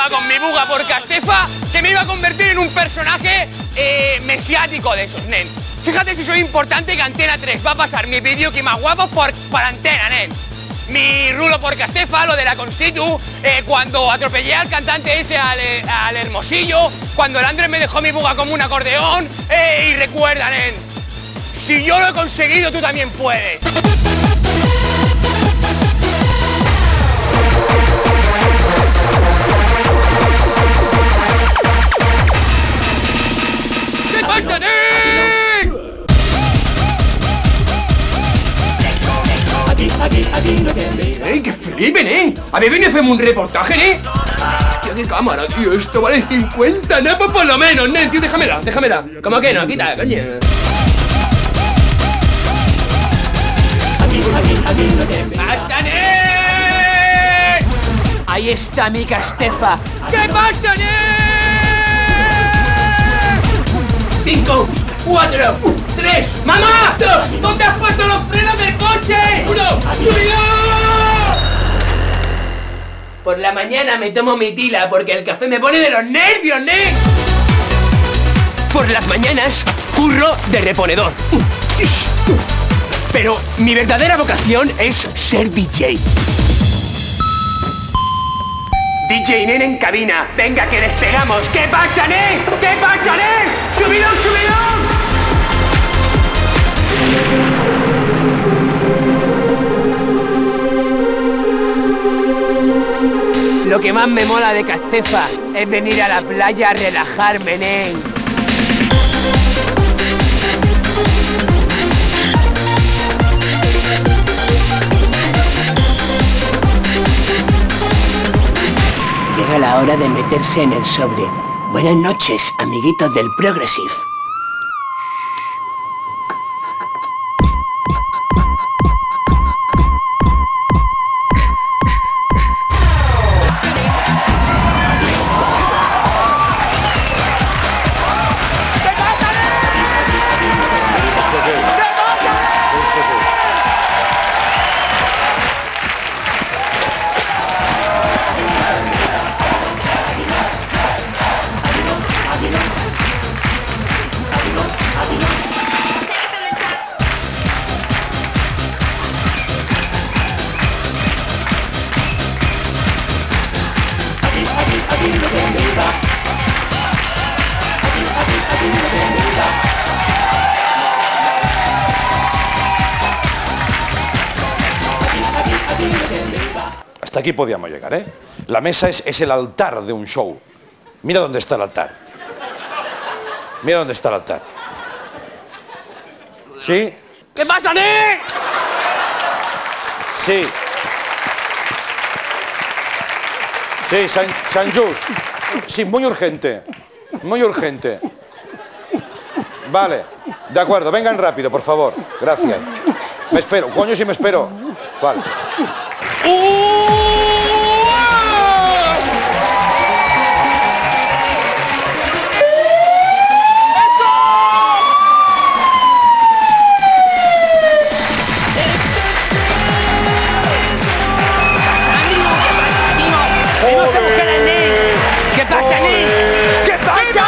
iba con mi buga por Castefa, que me iba a convertir en un personaje mesiático de esos, nen. Fíjate si soy importante que Antena 3 va a pasar mi vídeo que más guapo por Antena, nen. Mi rulo por Castefa, lo de la Constitu, cuando atropellé al cantante ese al Hermosillo, cuando el Andrés me dejó mi buga como un acordeón, y recuerda, nen, si yo lo he conseguido, tú también puedes. ¿Qué pasa, nen? ¡Ey, qué flipe, nen! ¿Habéis venido a hacerme un reportaje, nen? Tío, qué cámara, tío, esto vale 50 napos por lo menos, nen, tío, déjamela. ¿Cómo que no? Quita, coño. ¡Basta, nen! Ahí está mi Castefa. ¿Qué pasa, nen? 5, 4, 3, ¡mamá! 2, ¿dónde has puesto los frenos del coche? 1, ¡subido! Por la mañana me tomo mi tila porque el café me pone de los nervios, nen. Por las mañanas curro de reponedor. Pero mi verdadera vocación es ser DJ. DJ Nen en cabina. Venga, que despegamos. ¿Qué pasa, Nen? ¿Qué pasa, Nen? ¡Subidón, subidón! Lo que más me mola de Castefa es venir a la playa a relajarme, nen. Llega la hora de meterse en el sobre. Buenas noches, amiguitos del Progressive. Hasta aquí podíamos llegar, ¿eh? La mesa es el altar de un show. Mira dónde está el altar. Mira dónde está el altar. ¿Sí? ¿Qué pasa, Nick? Sí. Sí, San Just. Sí, muy urgente. Muy urgente. Vale, de acuerdo, vengan rápido, por favor. Gracias. Me espero, coño, si me espero. Vale. ¿Qué pasa, Nick? ¿Qué pasa?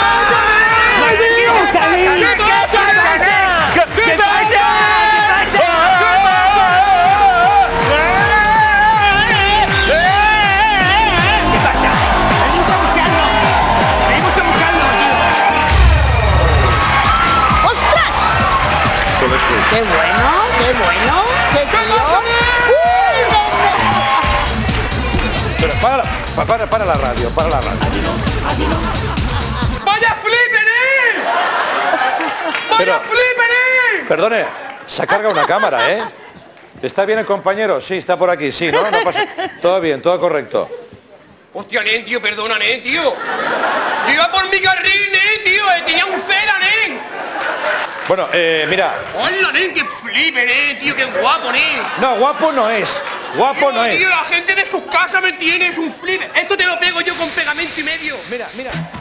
¡Qué bueno! ¡Qué bueno! ¡Qué tío! Pero para la radio, para la radio. ¡Vaya flipen, ¡vaya flipen! Perdone, se ha cargado una cámara, ¿eh? ¿Está bien el compañero? Sí, está por aquí, sí, ¿no? No pasa. Todo bien, todo correcto. Hostia, nen, tío, perdona, nen, tío. Yo iba por mi carril, nen, tío, tenía un cera, nen. Bueno, mira. Hola, nen, qué flipe, tío, qué guapo, nen. No, guapo no es. Guapo no es. Tío, la gente de sus casas me tiene, es un flip. Esto te lo pego yo con pegamento y medio. Mira, mira.